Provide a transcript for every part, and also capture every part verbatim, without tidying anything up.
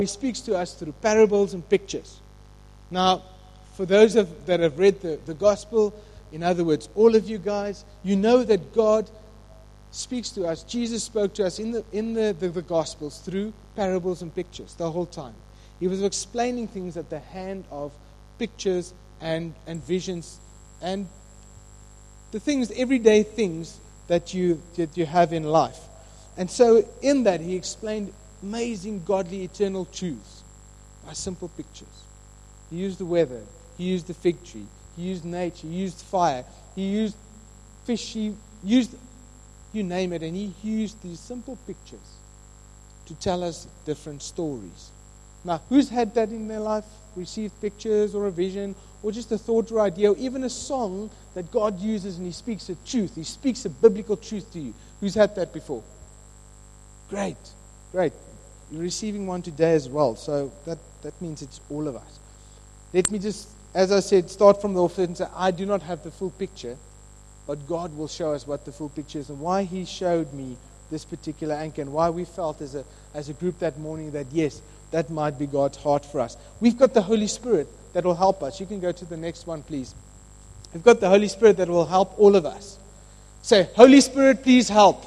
He speaks to us through parables and pictures. Now, for those of, that have read the, the gospel, in other words, all of you guys, you know that God speaks to us. Jesus spoke to us in the in the, the, the gospels through parables and pictures the whole time. He was explaining things at the hand of pictures and, and visions and the things, everyday things that you that you have in life. And so in that he explained amazing, godly, eternal truths by simple pictures. He used the weather, he used the fig tree, he used nature, he used fire, he used fish, he used, you name it, and he used these simple pictures to tell us different stories. Now, who's had that in their life? Received pictures or a vision or just a thought or idea or even a song that God uses and he speaks a truth. He speaks a biblical truth to you. Who's had that before? Great, great. You're receiving one today as well. So that, that means it's all of us. Let me just, as I said, start from the offset and say, I do not have the full picture, but God will show us what the full picture is and why he showed me this particular anchor and why we felt as a as a group that morning that, yes, that might be God's heart for us. We've got the Holy Spirit that will help us. You can go to the next one, please. We've got the Holy Spirit that will help all of us. Say, Holy Spirit, please help.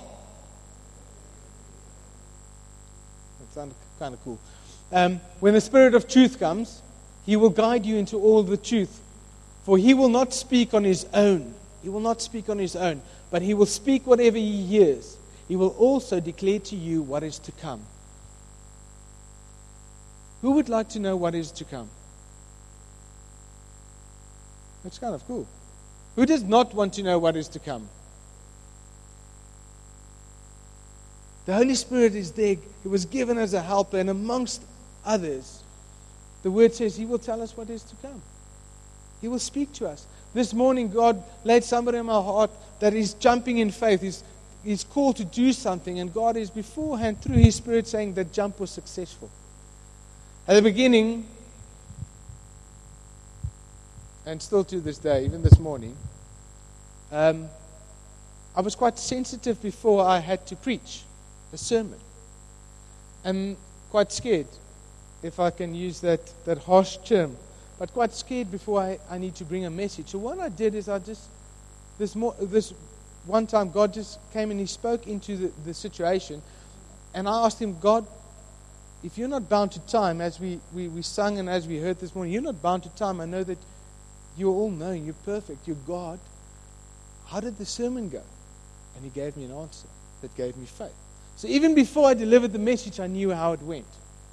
That sounded kind of cool. Um, when the Spirit of truth comes, he will guide you into all the truth. For he will not speak on his own. He will not speak on his own, but he will speak whatever he hears. He will also declare to you what is to come. Who would like to know what is to come? That's kind of cool. Who does not want to know what is to come? The Holy Spirit is there. He was given as a helper, and amongst others, the Word says he will tell us what is to come. He will speak to us. This morning, God laid somebody in my heart that is jumping in faith. He's, he's called to do something, and God is beforehand, through His Spirit, saying that jump was successful. At the beginning, and still to this day, even this morning, um, I was quite sensitive before I had to preach a sermon. And quite scared, if I can use that, that harsh term, but quite scared before I, I need to bring a message. So what I did is I just, this more, this one time God just came and He spoke into the, the situation, and I asked Him, God, if you're not bound to time, as we, we, we sung and as we heard this morning, you're not bound to time. I know that you're all knowing, you're perfect, you're God. How did the sermon go? And He gave me an answer that gave me faith. So even before I delivered the message, I knew how it went.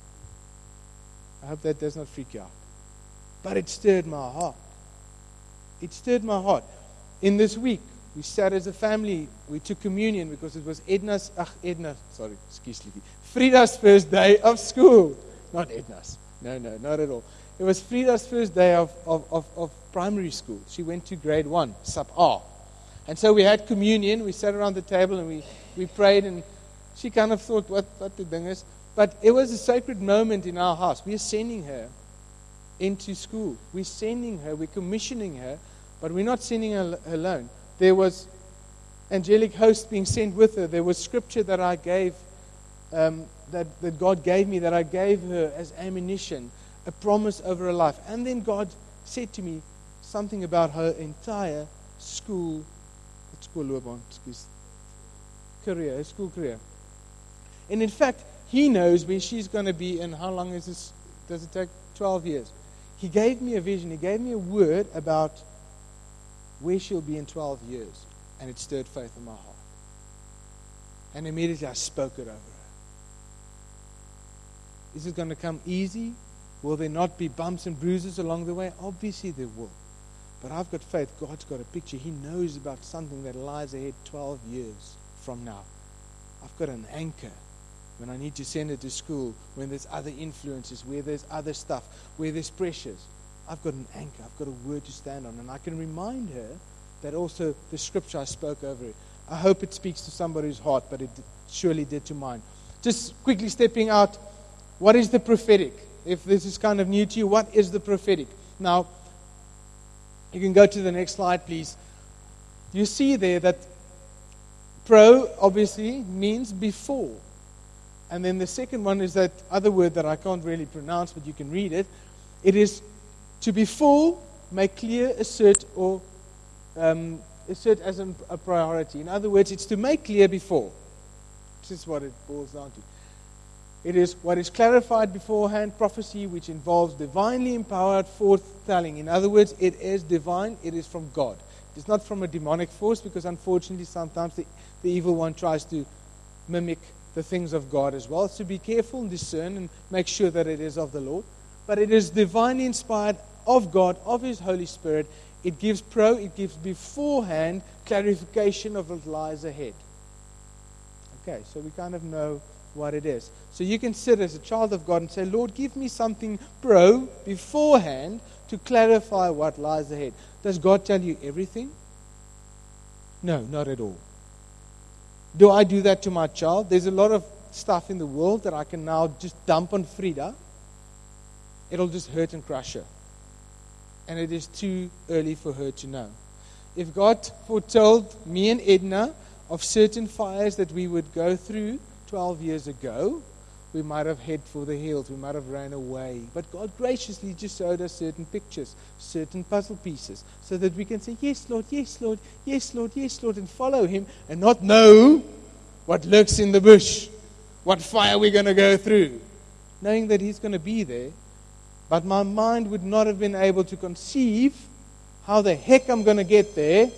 I hope that does not freak you out. But it stirred my heart. It stirred my heart. In this week, we sat as a family, we took communion because it was Edna's, ach, Edna, sorry, excuse me, Frida's first day of school. Not Edna's. No, no, not at all. It was Frida's first day of, of, of, of primary school. She went to grade one, sub R. And so we had communion, we sat around the table and we, we prayed, and she kind of thought, what, what the thing is. But it was a sacred moment in our house. We are sending her into school. We're sending her, we're commissioning her, but we're not sending her alone. There was angelic hosts being sent with her. There was scripture that I gave, um, that, that God gave me, that I gave her as ammunition, a promise over her life. And then God said to me something about her entire school, excuse, career, her school career. And in fact, He knows where she's going to be, and how long is this? Does it take? twelve years. He gave me a vision. He gave me a word about where she'll be in twelve years. And it stirred faith in my heart. And immediately I spoke it over her. Is it going to come easy? Will there not be bumps and bruises along the way? Obviously there will. But I've got faith. God's got a picture. He knows about something that lies ahead twelve years from now. I've got an anchor. When I need to send her to school, when there's other influences, where there's other stuff, where there's pressures, I've got an anchor, I've got a word to stand on, and I can remind her that also the scripture I spoke over it. I hope it speaks to somebody's heart, but it surely did to mine. Just quickly stepping out, what is the prophetic? If this is kind of new to you, what is the prophetic? Now, you can go to the next slide, please. You see there that pro, obviously, means before. And then the second one is that other word that I can't really pronounce, but you can read it. It is to be full, make clear, assert, or um, assert as an, a priority. In other words, it's to make clear before. This is what it boils down to. It is what is clarified beforehand, prophecy, which involves divinely empowered foretelling. In other words, it is divine, it is from God. It is not from a demonic force, because unfortunately sometimes the, the evil one tries to mimic the things of God as well. So be careful and discern and make sure that it is of the Lord. But it is divinely inspired of God, of His Holy Spirit. It gives pro, it gives beforehand clarification of what lies ahead. Okay, so we kind of know what it is. So you can sit as a child of God and say, Lord, give me something pro beforehand to clarify what lies ahead. Does God tell you everything? No, not at all. Do I do that to my child? There's a lot of stuff in the world that I can now just dump on Frida. It'll just hurt and crush her. And it is too early for her to know. If God foretold me and Edna of certain fires that we would go through twelve years ago, we might have head for the hills, we might have ran away. But God graciously just showed us certain pictures, certain puzzle pieces, so that we can say, yes, Lord, yes, Lord, yes, Lord, yes, Lord, and follow Him, and not know what lurks in the bush, what fire we're going to go through, knowing that He's going to be there. But my mind would not have been able to conceive how the heck I'm going to get there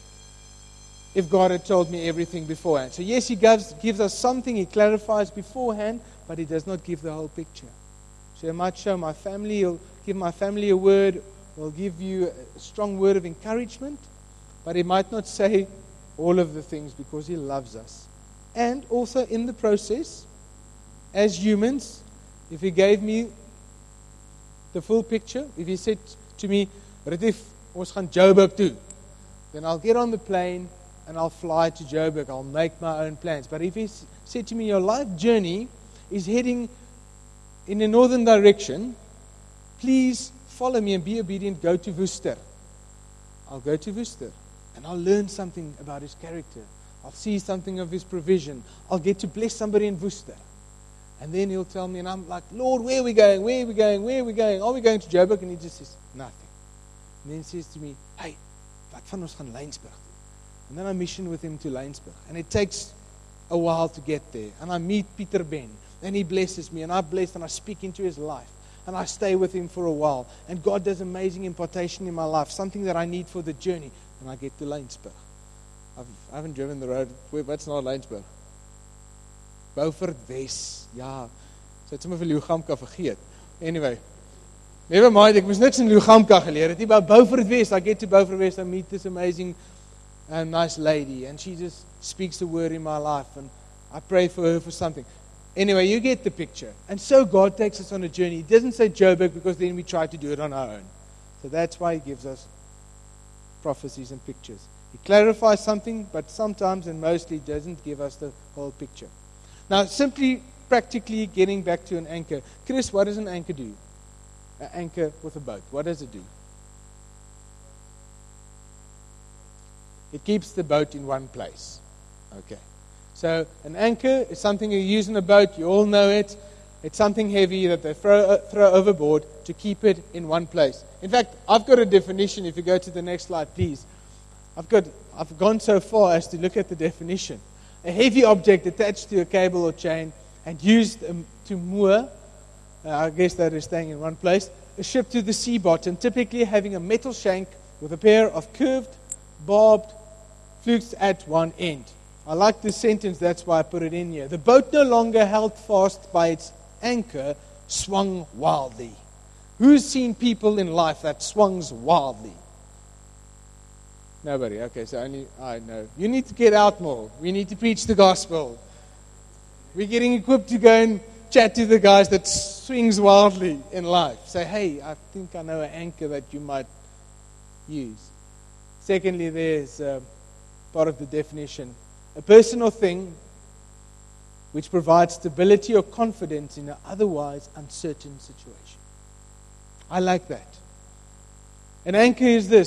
if God had told me everything beforehand. So yes, He gives, gives us something, He clarifies beforehand, but He does not give the whole picture. So He might show my family, He'll give my family a word, He'll give you a strong word of encouragement, but He might not say all of the things because He loves us. And also in the process, as humans, if He gave me the full picture, if He said to me, Retief, ons gaan Joburg toe, then I'll get on the plane and I'll fly to Joburg. I'll make my own plans. But if He said to me, your life journey is heading in a northern direction, please follow me and be obedient, go to Worcester. I'll go to Worcester and I'll learn something about His character. I'll see something of His provision. I'll get to bless somebody in Worcester. And then He'll tell me, and I'm like, Lord, where are we going? Where are we going? Where are we going? Are we going to Joburg? And He just says, nothing. And then He says to me, hey, wat van ons gaan Laingsburg? And then I mission with Him to Laingsburg. And it takes a while to get there. And I meet Peter Ben. And he blesses me. And I bless and I speak into his life. And I stay with him for a while. And God does amazing impartation in my life. Something that I need for the journey. And I get to Laingsburg. I've, I haven't driven the road. What's not Laingsburg? Beaufort West. Ja. So het sommer vir Lugamka vergeet. Anyway. Never mind. Ek moes niks in Lugamka geleer het. Nie, but Beaufort West. I get to Beaufort West. I meet this amazing a nice lady, and she just speaks the word in my life, and I pray for her for something. Anyway, you get the picture. And so God takes us on a journey. He doesn't say Joburg because then we try to do it on our own. So that's why He gives us prophecies and pictures. He clarifies something, but sometimes and mostly doesn't give us the whole picture. Now, simply, practically getting back to an anchor. Chris, what does an anchor do? An anchor with a boat. What does it do? It keeps the boat in one place. Okay. So an anchor is something you use in a boat. You all know it. It's something heavy that they throw, uh, throw overboard to keep it in one place. In fact, I've got a definition. If you go to the next slide, please. I've got. I've gone so far as to look at the definition. A heavy object attached to a cable or chain and used um, to moor, uh, I guess that is staying in one place, a ship to the sea bottom, typically having a metal shank with a pair of curved, barbed flukes at one end. I like this sentence, that's why I put it in here. The boat no longer held fast by its anchor swung wildly. Who's seen people in life that swings wildly? Nobody. Okay, so only I know. You need to get out more. We need to preach the gospel. We're getting equipped to go and chat to the guys that swings wildly in life. Say, hey, I think I know an anchor that you might use. Secondly, there's uh, part of the definition. A person or thing which provides stability or confidence in an otherwise uncertain situation. I like that. An anchor is this.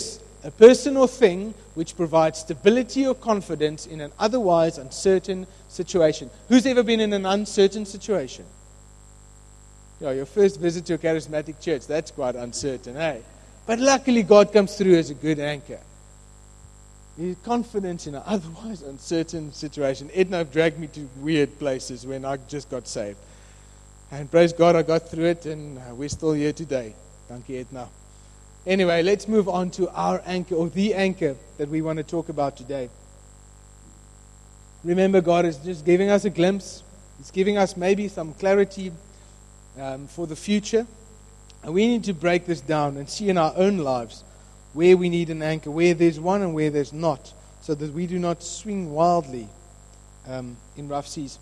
A person or thing which provides stability or confidence in an otherwise uncertain situation. Who's ever been in an uncertain situation? Yeah, your first visit to a charismatic church, that's quite uncertain, eh? But luckily God comes through as a good anchor. He's confident in an otherwise uncertain situation. Edna dragged me to weird places when I just got saved. And praise God, I got through it, and we're still here today. Thank you, Edna. Anyway, let's move on to our anchor, or the anchor that we want to talk about today. Remember, God is just giving us a glimpse. He's giving us maybe some clarity um, for the future. And we need to break this down and see in our own lives where we need an anchor, where there's one and where there's not, so that we do not swing wildly um, in rough seas.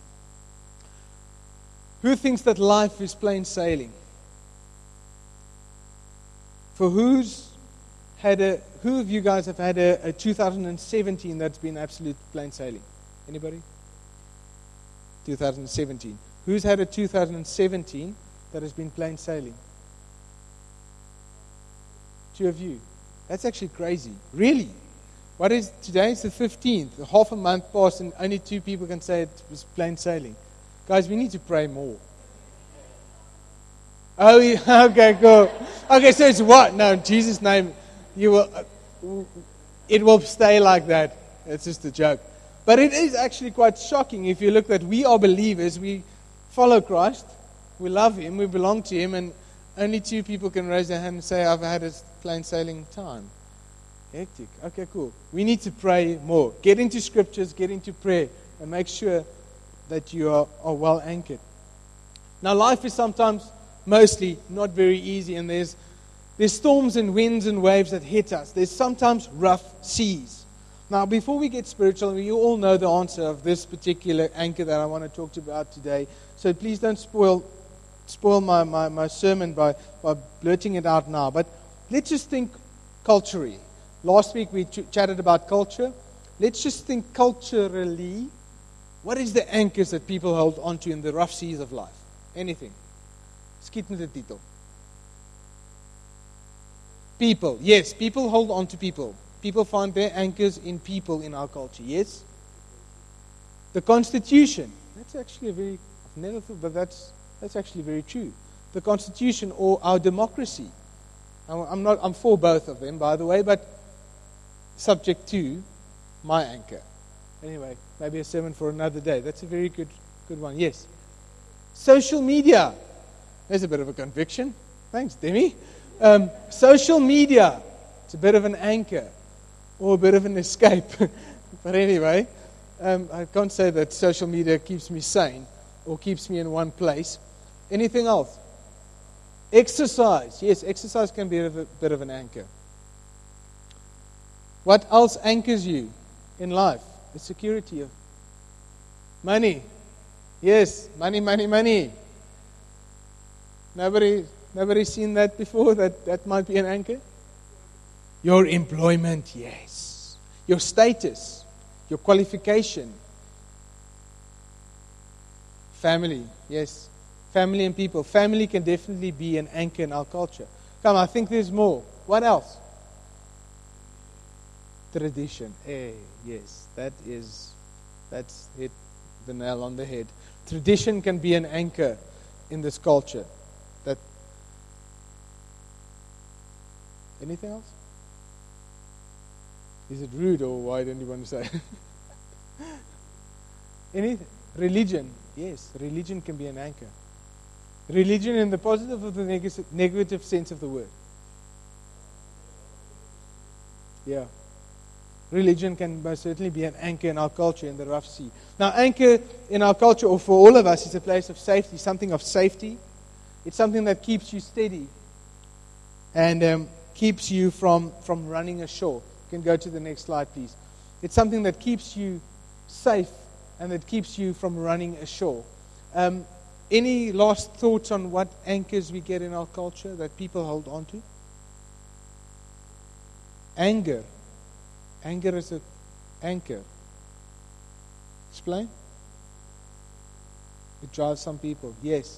Who thinks that life is plain sailing? For who's had a, who of you guys have had a, a two thousand seventeen that's been absolute plain sailing? Anybody? two thousand seventeen. Who's had a two thousand seventeen that has been plain sailing? Two of you. That's actually crazy. Really? What is, today is the fifteenth. Half a month passed and only two people can say it was plain sailing. Guys, we need to pray more. Oh, yeah, okay, cool. Okay, so it's what? No, in Jesus' name, you will. Uh, it will stay like that. It's just a joke. But it is actually quite shocking if you look that we are believers, we follow Christ, we love Him, we belong to Him, and only two people can raise their hand and say, I've had a plain sailing time. Hectic. Okay, cool. We need to pray more. Get into scriptures, get into prayer, and make sure that you are, are well anchored. Now, life is sometimes, mostly, not very easy, and there's there's storms and winds and waves that hit us. There's sometimes rough seas. Now, before we get spiritual, you all know the answer of this particular anchor that I want to talk about today. So please don't spoil spoil my, my, my sermon by, by blurting it out now. But let's just think culturally. Last week we ch- chatted about culture. Let's just think culturally. What is the anchors that people hold onto in the rough seas of life? Anything. Skiet met die titel. People. Yes, people hold on to people. People find their anchors in people in our culture. Yes? The Constitution. That's actually a very, I've never thought, but that's that's actually very true. The Constitution or our democracy. I'm not. I'm for both of them, by the way, but subject to my anchor. Anyway, maybe a sermon for another day. That's a very good, good one. Yes. Social media. There's a bit of a conviction. Thanks, Demi. Um, social media. It's a bit of an anchor or a bit of an escape. But anyway, um, I can't say that social media keeps me sane or keeps me in one place. Anything else? Exercise. Yes, exercise can be a bit of an anchor. What else anchors you in life? The security of money. Yes, money, money, money. Nobody, nobody's seen that before. That that might be an anchor. Your employment, yes. Your status, your qualification. Family, yes. Family and people. Family can definitely be an anchor in our culture. Come, I think there's more. What else? Tradition. Eh, yes, that is, that's hit the nail on the head. Tradition can be an anchor in this culture. That. Anything else? Is it rude or why don't you want to say? Anything? Religion. Yes, religion can be an anchor. Religion in the positive or the neg- negative sense of the word. Yeah. Religion can most certainly be an anchor in our culture in the rough sea. Now, anchor in our culture, or for all of us, is a place of safety, something of safety. It's something that keeps you steady and um, keeps you from, from running ashore. You can go to the next slide, please. It's something that keeps you safe and that keeps you from running ashore. Um, any last thoughts on what anchors we get in our culture that people hold on to? Anger. Anger is an anchor. Explain? It drives some people. Yes.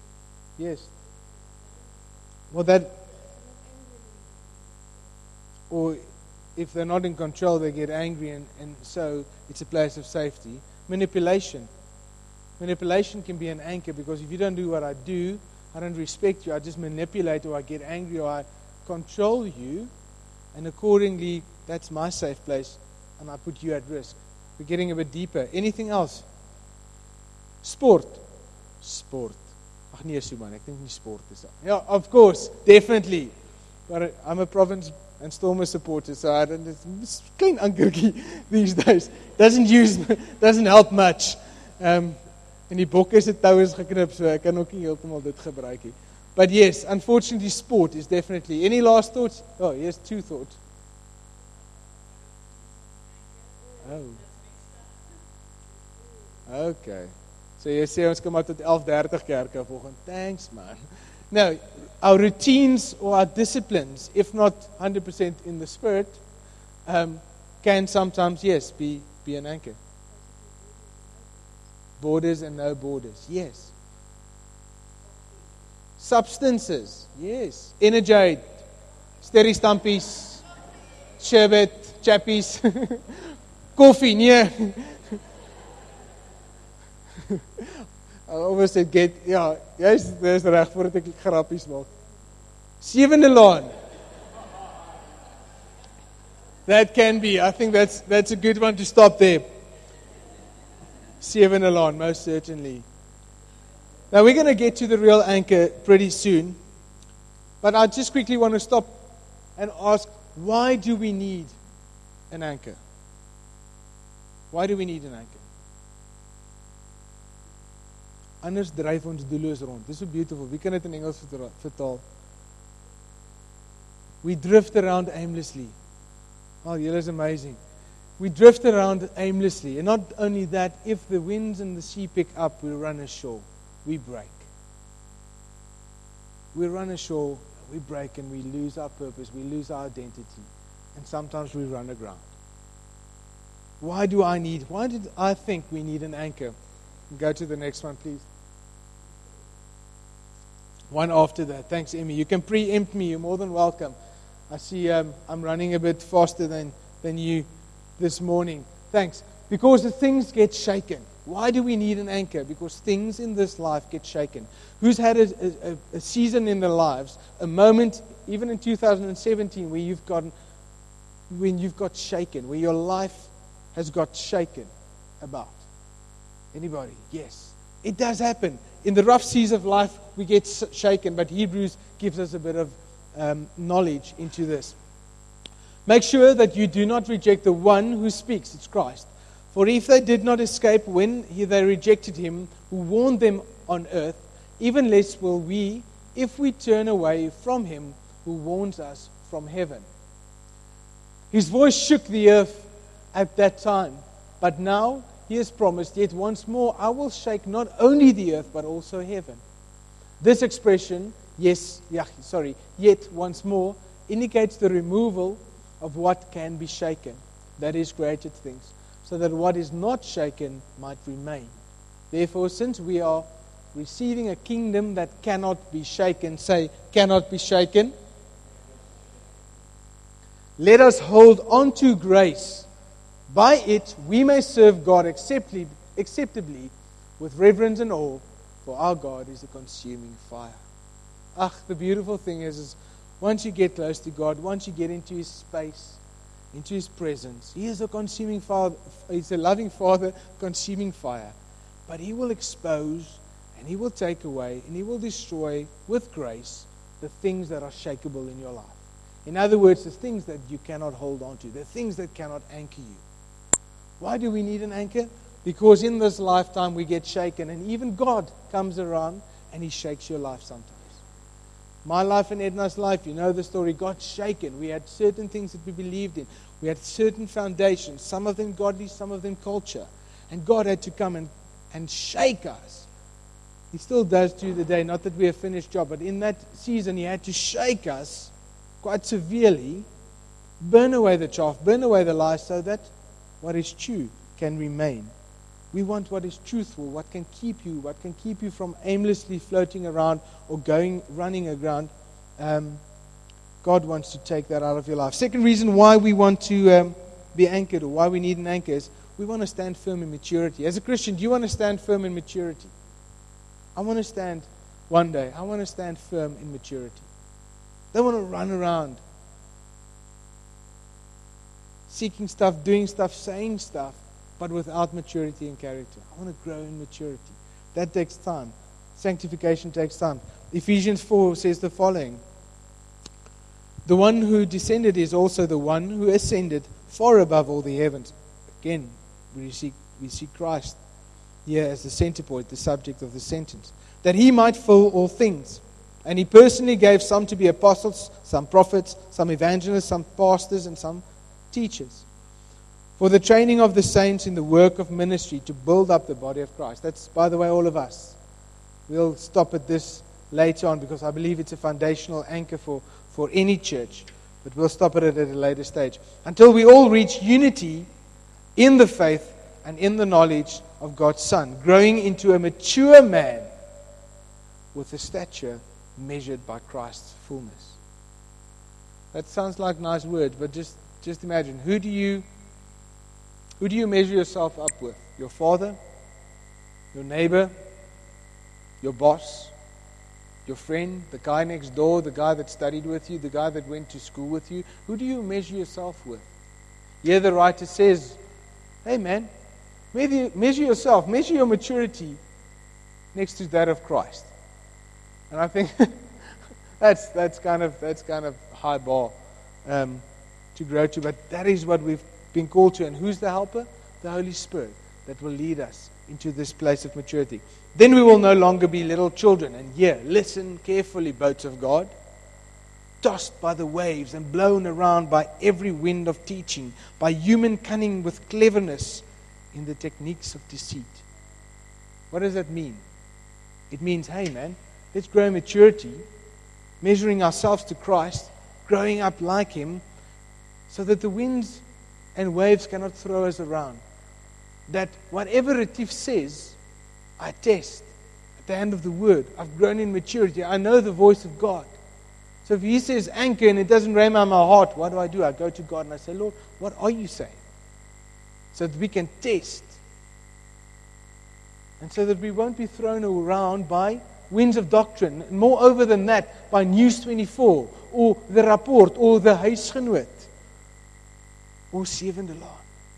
Yes. Well, that. or if they're not in control, they get angry, and, and so it's a place of safety. Manipulation. Manipulation can be an anchor, because if you don't do what I do, I don't respect you, I just manipulate, or I get angry, or I control you, and accordingly, that's my safe place, and I put you at risk. We're getting a bit deeper. Anything else? Sport. Sport. Ag nee, so man, ek dink nie sport is daar. Yeah, of course, definitely. But I'm a Province and Stormers supporter, so I don't, it's a klein ankertjie these days. Doesn't use, doesn't help much. Um, en die bokke se tou is geknip, so ek kan ook nie heeltemal dit gebruik nie. But yes, unfortunately, sport is definitely. Any last thoughts? Oh, here's two thoughts. Oh. Okay. So jy sê ons kom maar tot elf dertig kerke volgende. Thanks, man. No, our routines or our disciplines, if not one hundred percent in the spirit, um, can sometimes, yes, be, be an anchor. Borders and no borders, yes. Substances, yes. Energate, sterry stampies, sherbet, chappies, coffee, nee. I always said get, ja, jy's dis reg voordat ek grappies maak. Sewende laan. That can be, I think that's that's a good one to stop there. Sewende laan, most certainly. Now we're going to get to the real anchor pretty soon. But I just quickly want to stop and ask, why do we need an anchor? Why do we need an anchor? Anders dryf ons doelloos rond. This is so beautiful. Wie kan dit in Engels vertaal? We drift around aimlessly. Oh, julle is amazing. We drift around aimlessly. And not only that, if the winds and the sea pick up, we run ashore. We break. We run ashore, we break, and we lose our purpose. We lose our identity. And sometimes we run aground. Why do I need, why did I think we need an anchor? Go to the next one, please. One after that. Thanks, Emmy. You can preempt me. You're more than welcome. I see um, I'm running a bit faster than, than you this morning. Thanks. Because the things get shaken. Why do we need an anchor? Because things in this life get shaken. Who's had a, a, a season in their lives, a moment, even in two thousand seventeen, where you've gotten, when you've got shaken, where your life has got shaken about? Anybody? Yes. It does happen. In the rough seas of life, we get shaken, but Hebrews gives us a bit of um, knowledge into this. Make sure that you do not reject the one who speaks. It's Christ. For if they did not escape when he, they rejected him, who warned them on earth, even less will we, if we turn away from him who warns us from heaven. His voice shook the earth at that time, but now he has promised, yet once more I will shake not only the earth, but also heaven. This expression, yes, yeah, sorry, yet once more, indicates the removal of what can be shaken, that is, created things, so that what is not shaken might remain. Therefore, since we are receiving a kingdom that cannot be shaken, say, cannot be shaken, let us hold on to grace. By it, we may serve God acceptably, acceptably with reverence and awe, for our God is a consuming fire. Ach, the beautiful thing is, is once you get close to God, once you get into His space, into His presence, He is a consuming Father. He's a loving Father, consuming fire. But He will expose, and He will take away, and He will destroy with grace the things that are shakeable in your life. In other words, the things that you cannot hold on to, the things that cannot anchor you. Why do we need an anchor? Because in this lifetime we get shaken, and even God comes around and He shakes your life sometimes. My life and Edna's life, you know the story, got shaken. We had certain things that we believed in. We had certain foundations, some of them godly, some of them culture. And God had to come and, and shake us. He still does to the day, not that we're a finished job, but in that season He had to shake us quite severely, burn away the chaff, burn away the lies, so that what is true can remain. We want what is truthful, what can keep you, what can keep you from aimlessly floating around or going, running around. Um, God wants to take that out of your life. Second reason why we want to um, be anchored, or why we need an anchor, is we want to stand firm in maturity. As a Christian, do you want to stand firm in maturity? I want to stand one day. I want to stand firm in maturity. I don't want to run around seeking stuff, doing stuff, saying stuff, but without maturity and character. I want to grow in maturity. That takes time. Sanctification takes time. Ephesians four says the following: the one who descended is also the one who ascended far above all the heavens. Again, we see, we see Christ here as the center point, the subject of the sentence. That he might fill all things. And he personally gave some to be apostles, some prophets, some evangelists, some pastors, and some teachers, for the training of the saints in the work of ministry, to build up the body of Christ. That's, by the way, all of us. We'll stop at this later on because I believe it's a foundational anchor for, for any church. But we'll stop at it at a later stage. Until we all reach unity in the faith and in the knowledge of God's Son, growing into a mature man with a stature measured by Christ's fullness. That sounds like nice words, but just, just imagine, who do you who do you measure yourself up with? Your father? Your neighbor? Your boss? Your friend? The guy next door? The guy that studied with you? The guy that went to school with you? Who do you measure yourself with? Here the writer says, hey man, measure, measure yourself, measure your maturity next to that of Christ. And I think that's that's kind of that's kind of high bar um, to grow to, but that is what we've been called to. And who's the helper? The Holy Spirit that will lead us into this place of maturity. Then we will no longer be little children. And here, listen carefully, boats of God, tossed by the waves and blown around by every wind of teaching, by human cunning with cleverness in the techniques of deceit. What does that mean? It means, hey man, let's grow in maturity, measuring ourselves to Christ, growing up like Him, so that the winds and waves cannot throw us around. That whatever Retief says, I test at the end of the word. I've grown in maturity. I know the voice of God. So if He says anchor and it doesn't rhema in my heart, what do I do? I go to God and I say, Lord, what are you saying? So that we can test. And so that we won't be thrown around by winds of doctrine. And moreover than that, by News twenty-four, or the Rapport, or the Huisgenoot, or Sewende Laan.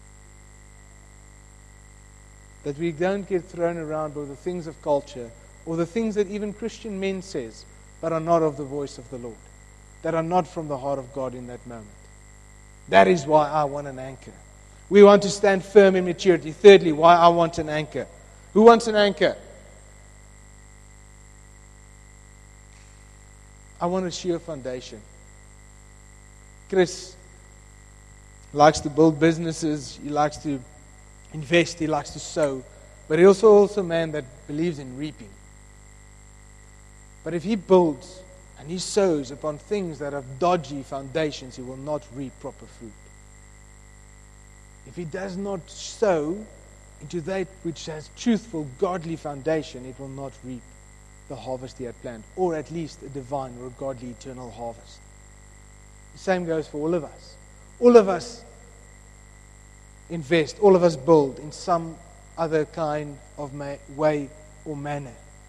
That we don't get thrown around by the things of culture, or the things that even Christian men says, but are not of the voice of the Lord, that are not from the heart of God in that moment. That is why I want an anchor. We want to stand firm in maturity. Thirdly, why I want an anchor. Who wants an anchor? I want a sure foundation. Chris likes to build businesses. He likes to invest. He likes to sow. But he's also, also a man that believes in reaping. But if he builds and he sows upon things that have dodgy foundations, he will not reap proper fruit. If he does not sow into that which has truthful, godly foundation, it will not reap the harvest he had planned, or at least a divine or a godly eternal harvest. The same goes for all of us. All of us invest, all of us build in some other kind of ma- way or manner.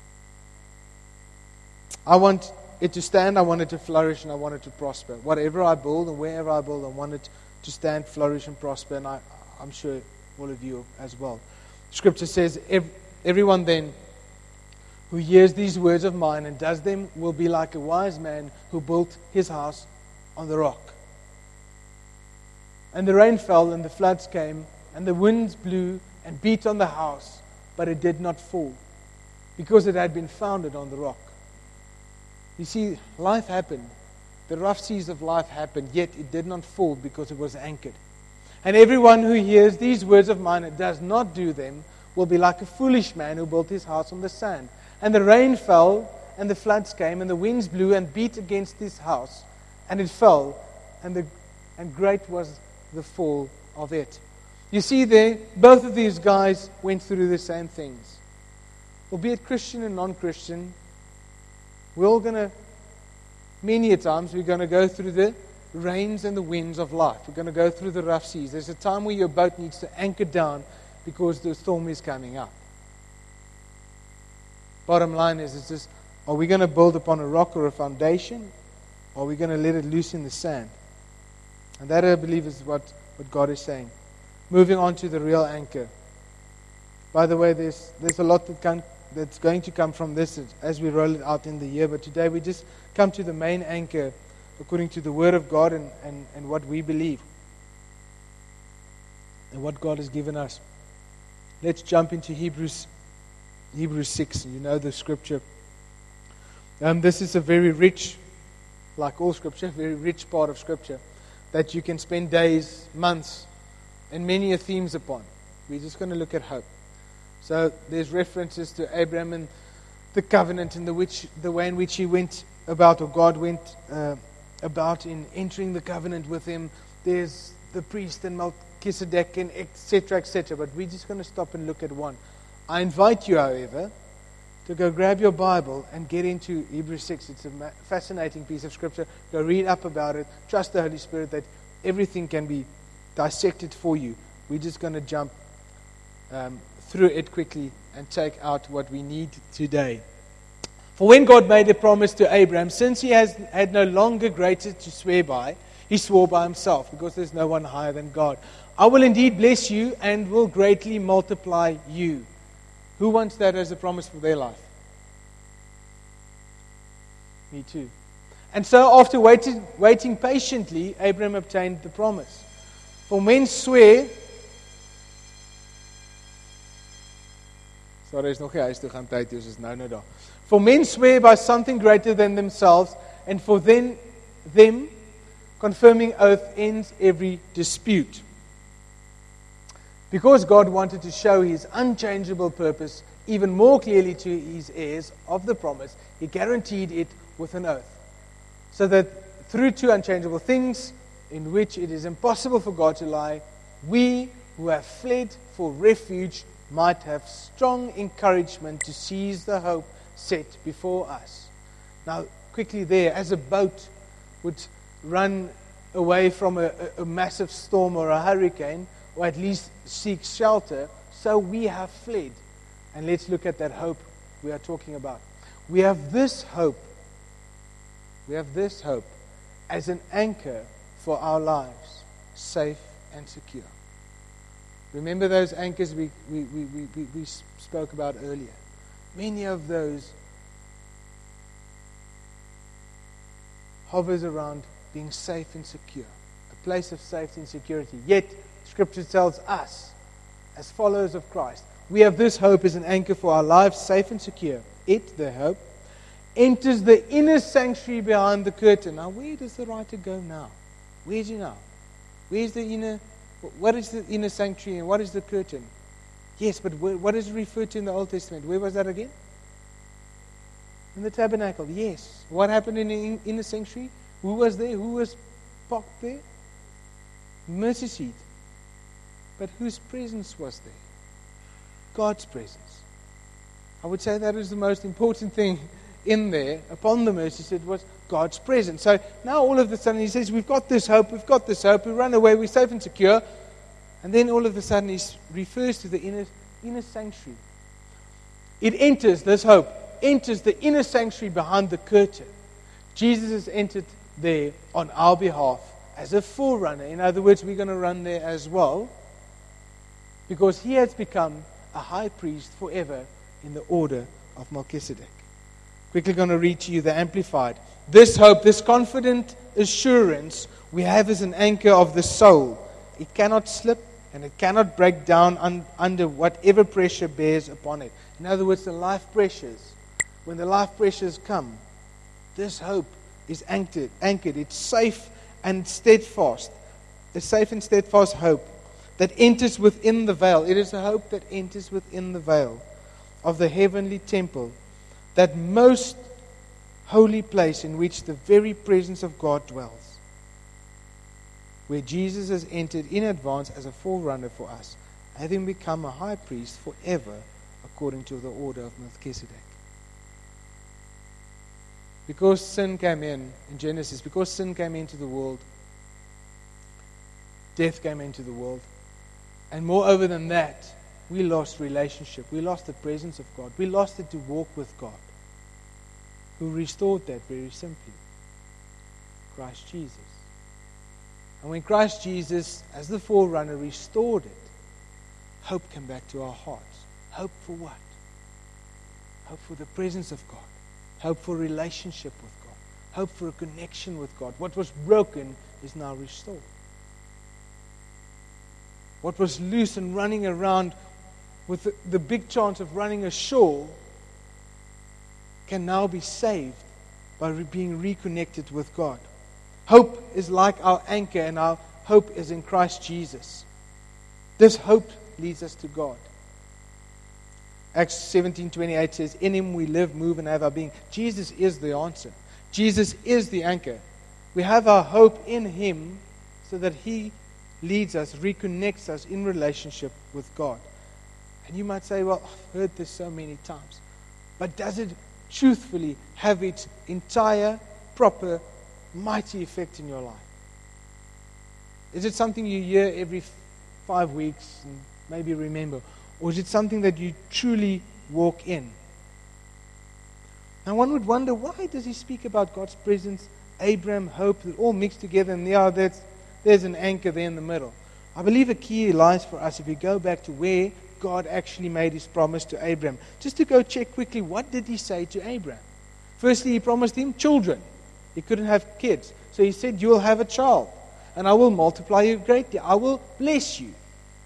I want it to stand, I want it to flourish, and I want it to prosper. Whatever I build and wherever I build, I want it to stand, flourish, and prosper, and I, I'm sure all of you as well. Scripture says, everyone then who hears these words of mine and does them will be like a wise man who built his house on the rock. And the rain fell, and the floods came, and the winds blew and beat on the house, but it did not fall, because it had been founded on the rock. You see, life happened. The rough seas of life happened, yet it did not fall because it was anchored. And everyone who hears these words of mine and does not do them will be like a foolish man who built his house on the sand. And the rain fell, and the floods came, and the winds blew and beat against his house, and it fell, and the and great was the fall of it. You see there, both of these guys went through the same things. Albeit Christian and non-Christian, we're all going to Many a times we're going to go through the rains and the winds of life. We're going to go through the rough seas. There's a time where your boat needs to anchor down because the storm is coming up. Bottom line is, it's just, are we going to build upon a rock or a foundation? Or are we going to let it loose in the sand? And that, I believe, is what, what God is saying. Moving on to the real anchor. By the way, there's there's a lot that can, that's going to come from this as we roll it out in the year. But today we just come to the main anchor according to the Word of God and, and, and what we believe. And what God has given us. Let's jump into Hebrews Hebrews six. You know the scripture. Um, this is a very rich, like all scripture, very rich part of scripture that you can spend days, months, and many a themes upon. We're just going to look at hope. So there's references to Abraham and the covenant and the which the way in which he went about, or God went uh, about in entering the covenant with him. There's the priest and Melchizedek and et cetera, et cetera. But we're just going to stop and look at one. I invite you, however, to go grab your Bible and get into Hebrews six. It's a fascinating piece of scripture. Go read up about it. Trust the Holy Spirit that everything can be dissected for you. We're just going to jump um, through it quickly and take out what we need today. For when God made a promise to Abraham, since he has had no longer greater to swear by, he swore by himself, because there's no one higher than God. I will indeed bless you and will greatly multiply you. Who wants that as a promise for their life? Me too. And so after waiting, waiting patiently, Abraham obtained the promise. For men swear... Sorry, is nog nie huis toe gaan tyd, dus is nou nou daar. For men swear by something greater than themselves, and for then, them, confirming oath ends every dispute. Because God wanted to show His unchangeable purpose even more clearly to His heirs of the promise, He guaranteed it with an oath. So that through two unchangeable things, in which it is impossible for God to lie, we who have fled for refuge might have strong encouragement to seize the hope set before us. Now, quickly there, as a boat would run away from a, a, a massive storm or a hurricane, or at least seek shelter, so we have fled. And let's look at that hope we are talking about. We have this hope, we have this hope as an anchor for our lives, safe and secure. Remember those anchors we, we, we, we, we spoke about earlier? Many of those hovers around being safe and secure, a place of safety and security. Yet, Scripture tells us, as followers of Christ, we have this hope as an anchor for our lives, safe and secure. It, the hope, enters the inner sanctuary behind the curtain. Now, where does the writer go now? Where's he now? Where's the inner... What is the inner sanctuary and what is the curtain? Yes, but where, what is referred to in the Old Testament? Where was that again? In the tabernacle, yes. What happened in the inner sanctuary? Who was there? Who was parked there? Mercy seat. But whose presence was there? God's presence. I would say that is the most important thing in there, upon the mercy seat, was God's presence. So now all of a sudden he says, we've got this hope, we've got this hope, we run away, we're safe and secure. And then all of a sudden he refers to the inner, inner sanctuary. It enters, this hope, enters the inner sanctuary behind the curtain. Jesus has entered there on our behalf as a forerunner. In other words, we're going to run there as well, because he has become a high priest forever in the order of Melchizedek. Quickly going to read to you the Amplified. This hope, this confident assurance we have as an anchor of the soul. It cannot slip and it cannot break down un- under whatever pressure bears upon it. In other words, the life pressures. When the life pressures come, this hope is anchored. anchored. It's safe and steadfast. A safe and steadfast hope that enters within the veil. It is a hope that enters within the veil of the heavenly temple, that most holy place in which the very presence of God dwells, where Jesus has entered in advance as a forerunner for us, having become a high priest forever according to the order of Melchizedek. because sin came in, in Genesis, because sin came into the world, death came into the world. And moreover than that, we lost relationship. We lost the presence of God. We lost it to walk with God. Who restored that very simply? Christ Jesus. And when Christ Jesus, as the forerunner, restored it, hope came back to our hearts. Hope for what? Hope for the presence of God. Hope for relationship with God. Hope for a connection with God. What was broken is now restored. What was loose and running around with the, the big chance of running ashore can now be saved by re- being reconnected with God. Hope is like our anchor, and our hope is in Christ Jesus. This hope leads us to God. Acts seventeen twenty-eight says, "In Him we live, move, and have our being." Jesus is the answer. Jesus is the anchor. We have our hope in Him so that He leads us, reconnects us in relationship with God. And you might say, well, I've heard this so many times. But does it truthfully have its entire, proper, mighty effect in your life? Is it something you hear every five weeks and maybe remember? Or is it something that you truly walk in? Now one would wonder, why does he speak about God's presence, Abraham, hope, that all mixed together, and yeah, that's, there's an anchor there in the middle? I believe a key lies for us if we go back to where God actually made His promise to Abraham. Just to go check quickly, what did He say to Abraham? Firstly, He promised him children. He couldn't have kids. So He said, you'll have a child, and I will multiply you greatly. I will bless you.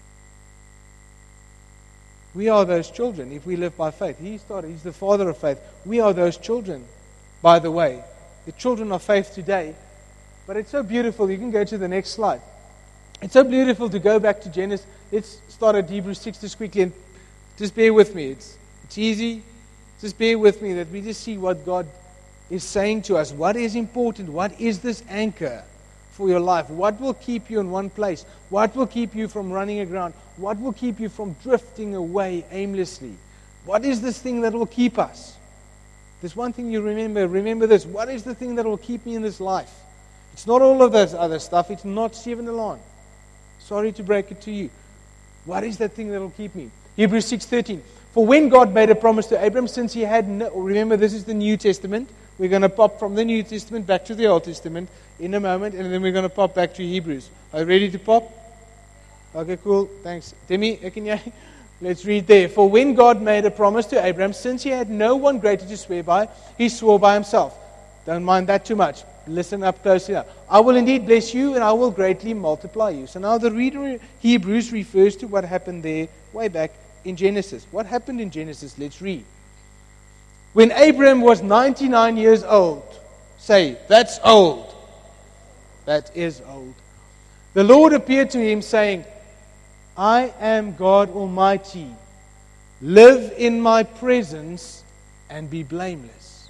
We are those children if we live by faith. He started, He's the father of faith. We are those children, by the way. The children of faith today. But it's so beautiful. You can go to the next slide. It's so beautiful to go back to Genesis. Let's start at Hebrews six just quickly. And just bear with me. It's, it's easy. Just bear with me that we just see what God is saying to us. What is important? What is this anchor for your life? What will keep you in one place? What will keep you from running aground? What will keep you from drifting away aimlessly? What is this thing that will keep us? There's one thing you remember. Remember this. What is the thing that will keep me in this life? It's not all of this other stuff. It's not Stephen Delon. Sorry to break it to you. What is that thing that will keep me? Hebrews six thirteen. For when God made a promise to Abraham, since he had no... Remember, this is the New Testament. We're going to pop from the New Testament back to the Old Testament in a moment, and then we're going to pop back to Hebrews. Are you ready to pop? Okay, cool. Thanks. Demi, can you... Let's read there. For when God made a promise to Abraham, since he had no one greater to swear by, he swore by himself. Don't mind that too much. Listen up closely now. I will indeed bless you, and I will greatly multiply you. So now the reader in Hebrews refers to what happened there way back in Genesis. What happened in Genesis? Let's read. When Abraham was ninety-nine years old, say, that's old. That is old. The Lord appeared to him saying, I am God Almighty. Live in my presence and be blameless.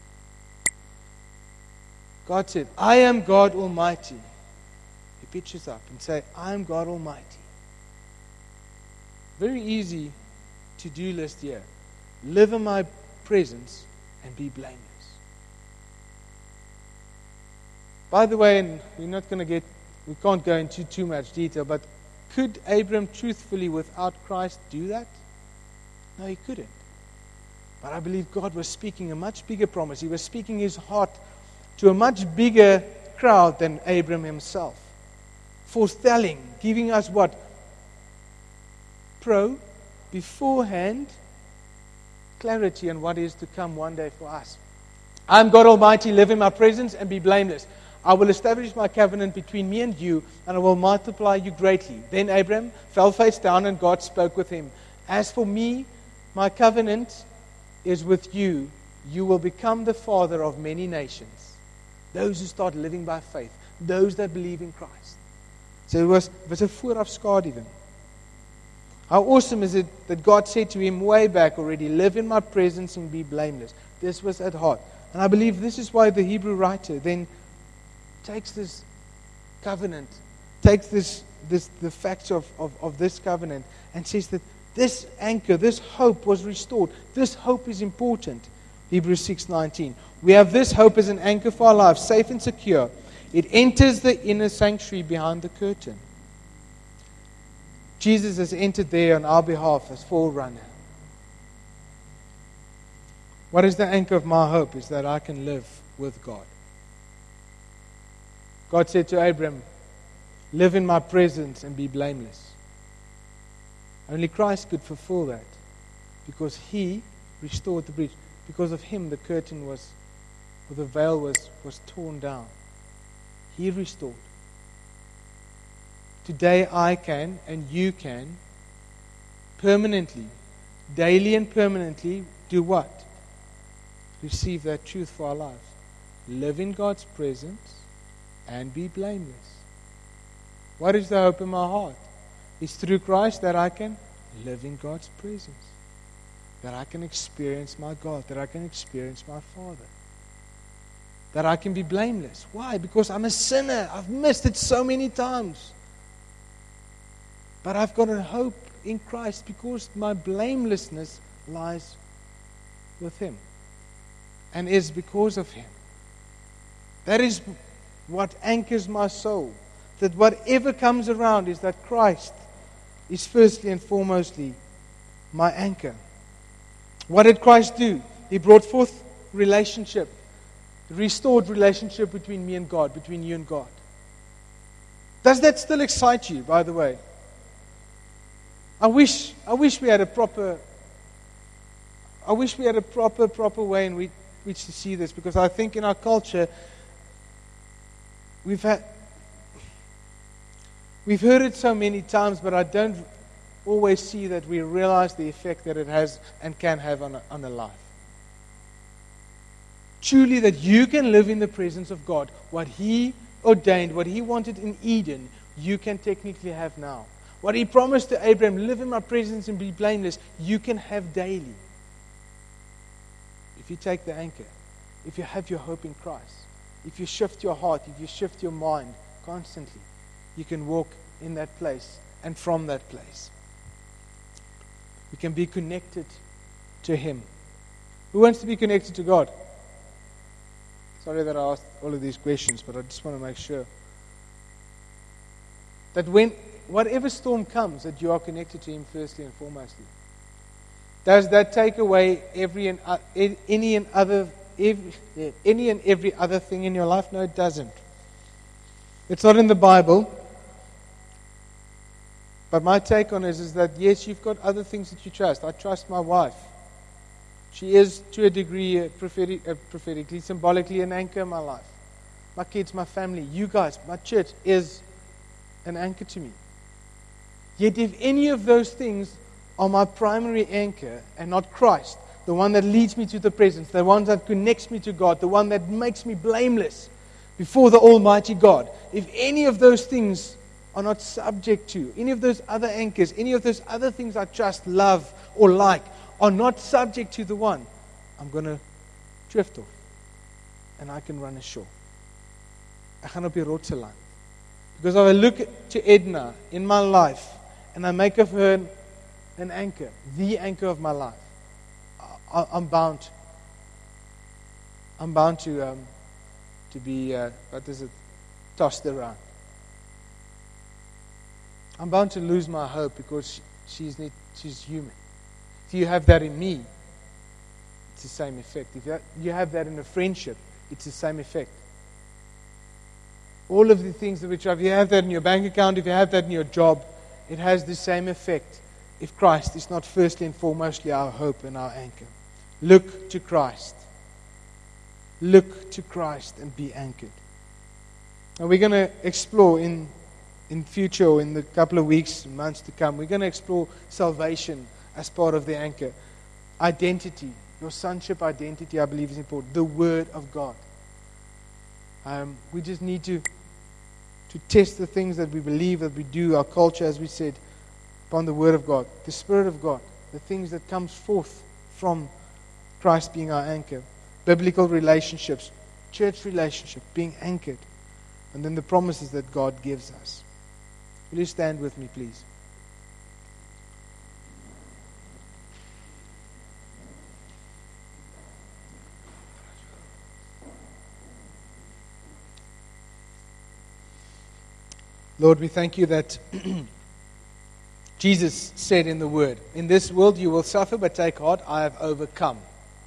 God said, I am God Almighty. He pitches up and say, I am God Almighty. Very easy to-do list here. Live in my presence and be blameless. By the way, and we're not going to get, we can't go into too much detail, but could Abraham truthfully without Christ do that? No, he couldn't. But I believe God was speaking a much bigger promise. He was speaking His heart to a much bigger crowd than Abraham himself. Foretelling, giving us what? Pro, beforehand, clarity on what is to come one day for us. I am God Almighty, live in my presence and be blameless. I will establish my covenant between me and you, and I will multiply you greatly. Then Abraham fell face down, and God spoke with him. As for me, my covenant is with you. You will become the father of many nations. Those who start living by faith. Those that believe in Christ. So it was, it was a voorafskadu then. How awesome is it that God said to him way back already, live in my presence and be blameless. This was at heart. And I believe this is why the Hebrew writer then takes this covenant, takes this, this the facts of, of, of this covenant, and says that this anchor, this hope was restored. This hope is important. Hebrews six nineteen. We have this hope as an anchor for our lives, safe and secure. It enters the inner sanctuary behind the curtain. Jesus has entered there on our behalf as forerunner. What is the anchor of my hope? Is that I can live with God. God said to Abram, live in my presence and be blameless. Only Christ could fulfill that because He restored the breach. Because of Him, the curtain was, or the veil was, was torn down. He restored. Today I can, and you can, permanently, daily and permanently, do what? Receive that truth for our lives. Live in God's presence and be blameless. What is the hope in my heart? It's through Christ that I can live in God's presence. That I can experience my God. That I can experience my Father. That I can be blameless. Why? Because I'm a sinner. I've missed it so many times. But I've got a hope in Christ because my blamelessness lies with Him. And is because of Him. That is what anchors my soul. That whatever comes around is that Christ is firstly and foremostly my anchor. What did Christ do? He brought forth relationship. Restored relationship between me and God, between you and God. Does that still excite you, by the way? I wish I wish we had a proper I wish we had a proper, proper way in which, which to see this, because I think in our culture we've had we've heard it so many times, but I don't always see that we realize the effect that it has and can have on a, on a life. Truly, that you can live in the presence of God. What He ordained, what He wanted in Eden, you can technically have now. What He promised to Abraham, live in my presence and be blameless, you can have daily. If you take the anchor, if you have your hope in Christ, if you shift your heart, if you shift your mind constantly, you can walk in that place and from that place. You can be connected to Him. Who wants to be connected to God? Sorry that I asked all of these questions, but I just want to make sure that when whatever storm comes, that you are connected to Him firstly and foremostly. Does that take away every and uh, any and other every, any and every other thing in your life? No, it doesn't. It's not in the Bible. But my take on it is that yes, you've got other things that you trust. I trust my wife. She is, to a degree, uh, prophetic, uh, prophetically, symbolically, an anchor in my life. My kids, my family, you guys, my church is an anchor to me. Yet if any of those things are my primary anchor and not Christ, the one that leads me to the presence, the one that connects me to God, the one that makes me blameless before the Almighty God, if any of those things are not subject to, any of those other anchors, any of those other things I trust, love, or like, are not subject to the one, I'm going to drift off. And I can run ashore. Ek gaan op die rotse land. Because if I look to Edna in my life, and I make of her an anchor, the anchor of my life, I, I'm bound. I'm bound to um, to be, uh, what is it, tossed around. I'm bound to lose my hope because she's not, she's human. If you have that in me, it's the same effect. If you have that in a friendship, it's the same effect. All of the things which if you have that in your bank account, if you have that in your job, it has the same effect if Christ is not firstly and foremostly our hope and our anchor. Look to Christ. Look to Christ and be anchored. Now we're going to explore in in future or in the couple of weeks and months to come, we're going to explore salvation as part of the anchor. Identity, your sonship identity, I believe is important. The Word of God. Um, we just need to to test the things that we believe, that we do, our culture, as we said, upon the Word of God, the Spirit of God, the things that comes forth from Christ being our anchor, biblical relationships, church relationship, being anchored, and then the promises that God gives us. Will you stand with me, please? Lord, we thank you that Jesus said in the Word, in this world you will suffer, but take heart, I have overcome.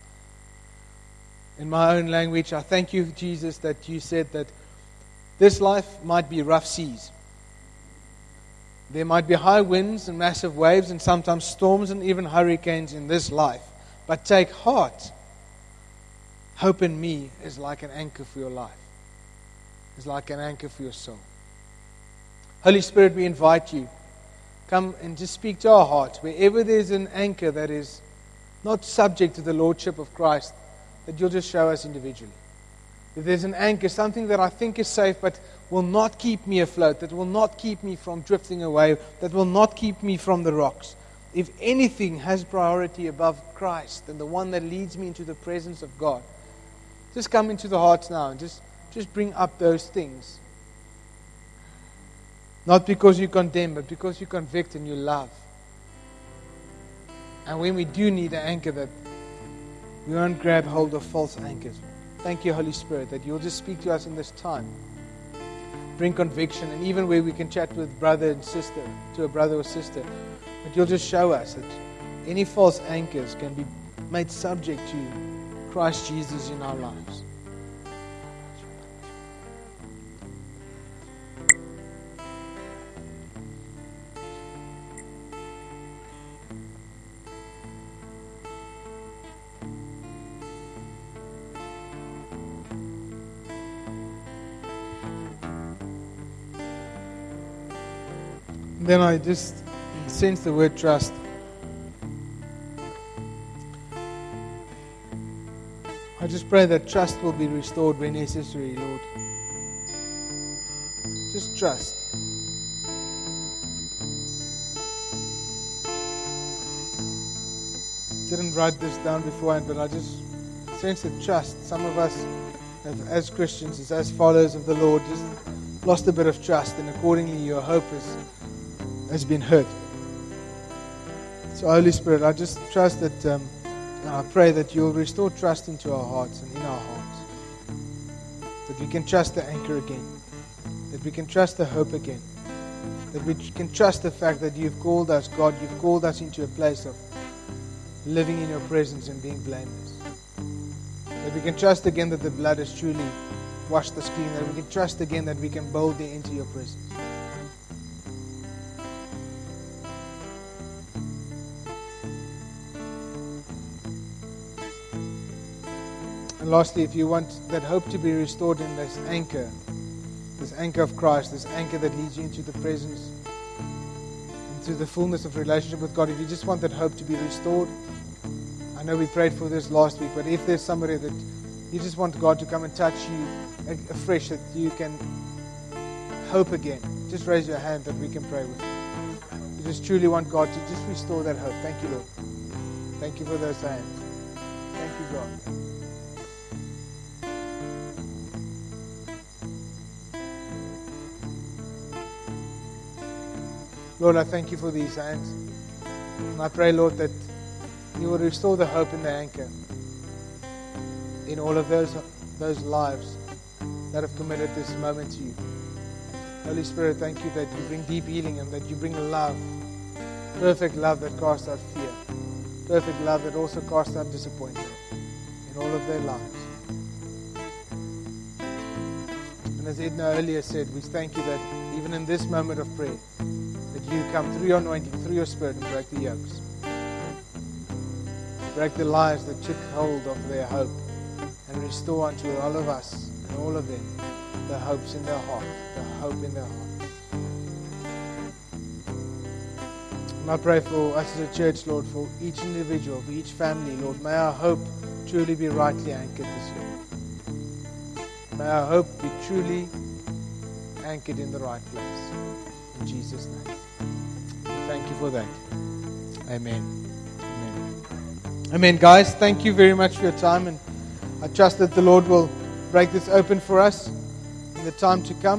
In my own language, I thank you, Jesus, that you said that this life might be rough seas. There might be high winds and massive waves and sometimes storms and even hurricanes in this life. But take heart. Hope in me is like an anchor for your life. It's like an anchor for your soul. Holy Spirit, we invite you. Come and just speak to our hearts. Wherever there's an anchor that is not subject to the Lordship of Christ, that you'll just show us individually. If there's an anchor, something that I think is safe but will not keep me afloat, that will not keep me from drifting away, that will not keep me from the rocks. If anything has priority above Christ and the one that leads me into the presence of God, just come into the hearts now and just, just bring up those things. Not because you condemn, but because you convict and you love. And when we do need an anchor, that we won't grab hold of false anchors. Thank you, Holy Spirit, that you'll just speak to us in this time. Bring conviction, and even where we can chat with brother and sister, to a brother or sister, that you'll just show us that any false anchors can be made subject to Christ Jesus in our lives. Then I just sense the word trust. I just pray that trust will be restored where necessary, Lord. Just trust. Didn't write this down beforehand, but I just sense that trust. Some of us, as Christians, as followers of the Lord, just lost a bit of trust, and accordingly your hope is has been hurt. So Holy Spirit, I just trust that, um, and I pray that you'll restore trust into our hearts and in our hearts. That we can trust the anchor again. That we can trust the hope again. That we can trust the fact that you've called us, God, you've called us into a place of living in your presence and being blameless. That we can trust again that the blood has truly washed us clean. That we can trust again that we can boldly enter your presence. And lastly, if you want that hope to be restored in this anchor, this anchor of Christ, this anchor that leads you into the presence, into the fullness of relationship with God, if you just want that hope to be restored, I know we prayed for this last week, but if there's somebody that you just want God to come and touch you afresh, that you can hope again, just raise your hand that we can pray with you. You just truly want God to just restore that hope. Thank you, Lord. Thank you for those hands. Thank you, God. Lord, I thank you for these hands. And I pray, Lord, that you will restore the hope and the anchor in all of those, those lives that have committed this moment to you. Holy Spirit, thank you that you bring deep healing and that you bring love, perfect love that casts out fear, perfect love that also casts out disappointment in all of their lives. And as Edna earlier said, we thank you that even in this moment of prayer, that you come through your anointing, through your Spirit, and break the yokes. Break the lies that took hold of their hope and restore unto all of us and all of them the hopes in their heart, the hope in their heart. And I pray for us as a church, Lord, for each individual, for each family, Lord, may our hope truly be rightly anchored this year. May our hope be truly anchored in the right place. In Jesus' name. Thank you for that. Amen. Amen. Amen, guys. Thank you very much for your time, and I trust that the Lord will break this open for us in the time to come.